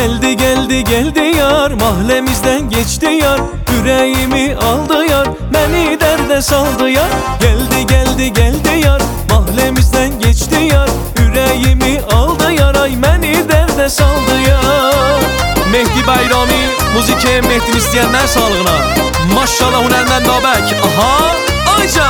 Geldi geldi geldi yar, mahallemizden geçti yar. Yüreğimi aldı yar, beni derde saldı yar. Geldi geldi geldi yar, mahallemizden geçti yar. Yüreğimi aldı yar, ay beni derde saldı yar. Mehdi Bayrami, müzike Mehdi'ni isteyenler sağlığına. Maşallah Hunermen Babek, aha Aycan.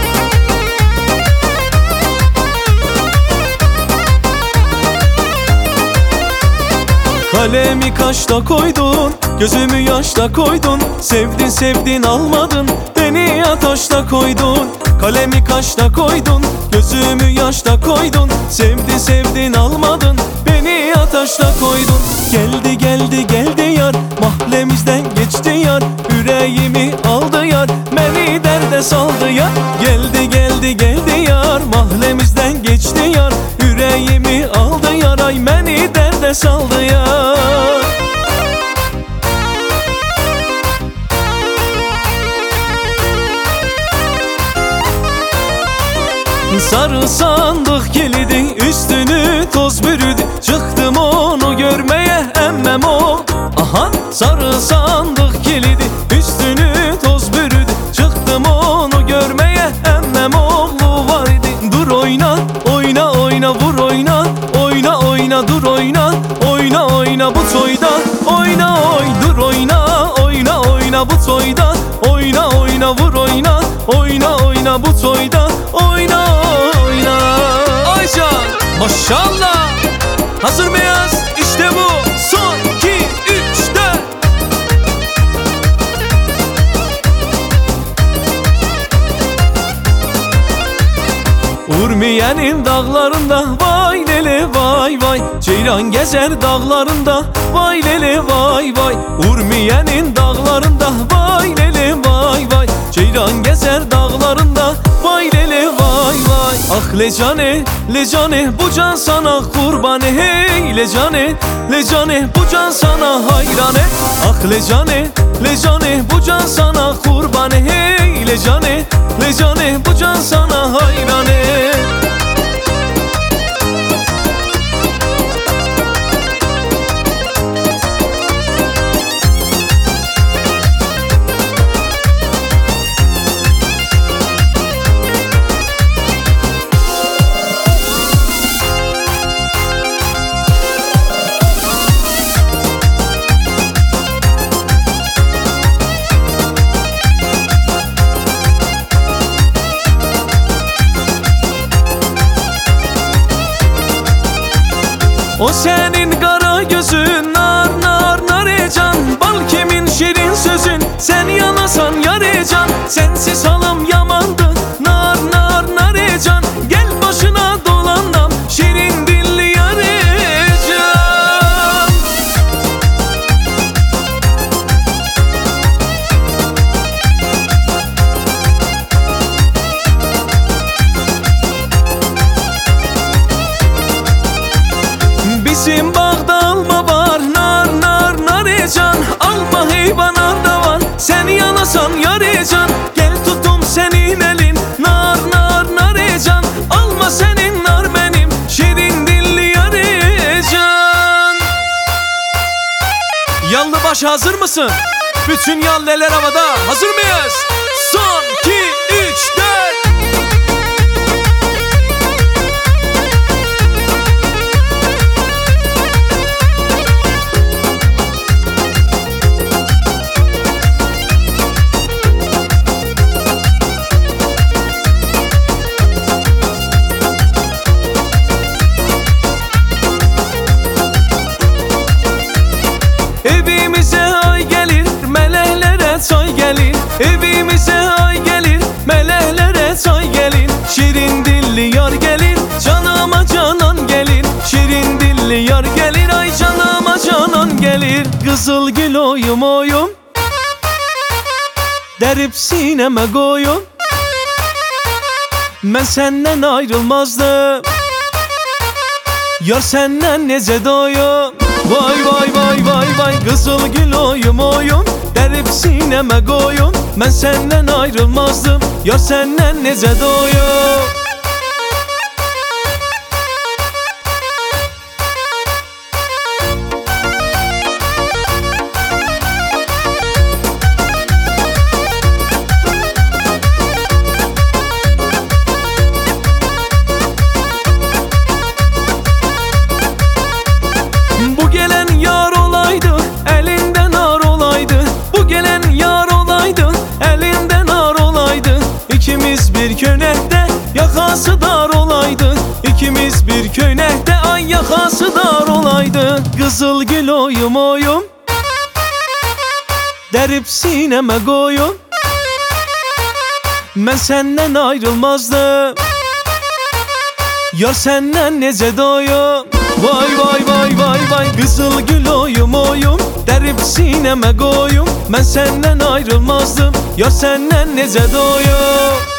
Kalemi kaşta koydun, gözümü yaşta koydun. Sevdin sevdin almadın, beni ataşta koydun. Kalemi kaşta koydun, gözümü yaşta koydun. Sevdin sevdin almadın, beni ataşta koydun. Geldi geldi geldi yar, mahallemizden geçti yar. Yüreğimi aldı yar, beni derde saldı yar. Geldi geldi geldi yar, mahallemizden geçti yar. Yüreğimi aldı yar, ay beni derde saldı yar. Sarı sandık kilidi, üstünü toz bürüdü. Çıktım onu görmeye, emmem o. Aha, sarı sandık kilidi, üstünü toz bürüdü. Çıktım onu görmeye, emmem oğlu var idi. Dur oyna, oyna oyna, vur oyna. Oyna oyna, dur oyna. Oyna oyna bu toyda, oyna oy. Dur oyna, oyna oyna bu toyda. Oyna oyna, vur oyna. Oyna oyna bu toyda, oyna oyna. Aycan, maşallah. Hazır mıyız? İşte bu. Son 2, 3, 4. Urmiye'nin dağlarında vay lele vay vay. Ceylan gezer dağlarında vay lele vay vay. Urmiye'nin dağlarında vay lele vay vay. Ceylan gezer dağlarında vay lele vay vay. Ah lecane lecane, bu can sana kurban. Hey lecane lecane, bu can sana hayrane. Ah lecane lecane, bu can sana kurban. Hey lecane lecane, bu can sana hayrane. O senin kara gözün, nar nar narecan. Bal kimin şirin sözün, sen yanasan yarecan. Sensiz halim yamandı, nar nar narecan. Gel başına dolanam, şirin dilli yarecan. Bizim bağda alma var, nar nar narecan. Alma heyvanar da var, sen yanasan yarecan. Gel tutum senin elin, nar nar narecan. Alma senin nar benim, şirin dilli yarecan. Yallı baş hazır mısın? Bütün yalleler havada, hazır mıyız? Son 2, 3, 4. Evimize ay gelir, meleklere çay gelir. Evimize ay gelir, meleklere çay gelir. Şirin dilli yar gelir, canıma canan gelir. Şirin dilli yar gelir, ay canıma canan gelir. Kızıl gül oyum oyum, derip sineme koyum. Ben senden ayrılmazdım, yar senden nece doyum. Vay vay vay vay vay, kızıl gül oyum oyum, derip sineme koyum. Ben senden ayrılmazdım, yar senden nece doyum. İkimiz bir könekte yakası dar olaydı. İkimiz bir könekte ay yakası dar olaydı. Kızıl gül oyum oyum derip sineme koyum, ben senden ayrılmazdım. Yar senden nece doyum. Vay vay vay vay vay. Kızıl gül oyum oyum derip sineme koyum, ben senden ayrılmazdım. Yar senden nece doyum.